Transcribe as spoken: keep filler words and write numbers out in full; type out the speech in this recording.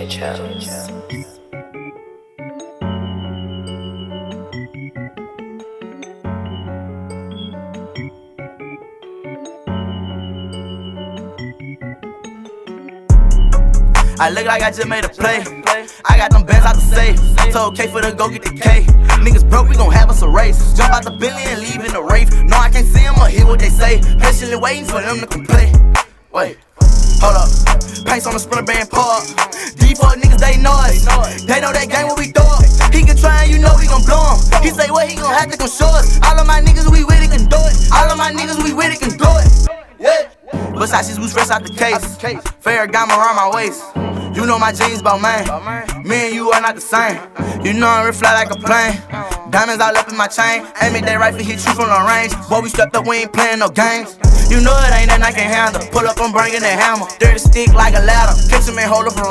J Jones. I look like I just made a play. I got them bands out the safe. Told K for to go get the K. Niggas broke, we gon' have us a race. Jump out the Bentley and leave in the Wraith. No, I can't see them or hear what they say. Patiently waiting for them to complain. Wait, hold up. Pace on the sprinter band park. These fuck niggas, they know us. They know that game when we throw up. He can try and you know we gon' blow him. He say what, he gon' have to come show us. All of my niggas, we with it, can do it. All of my niggas, we with it, can do it. Yeah. Versace's boots fresh out the case. Ferragamo around my waist. You know my jeans bout mine. Me and you are not the same. You know I fly like a plane. Diamonds all up in my chain. Aim it, that rifle hit you from the range. Boy, we stepped up, we ain't playing no games. You know it ain't nothing I can handle. Pull up, I'm bringing that hammer. Dirty stick like a ladder. Catch him and hold up for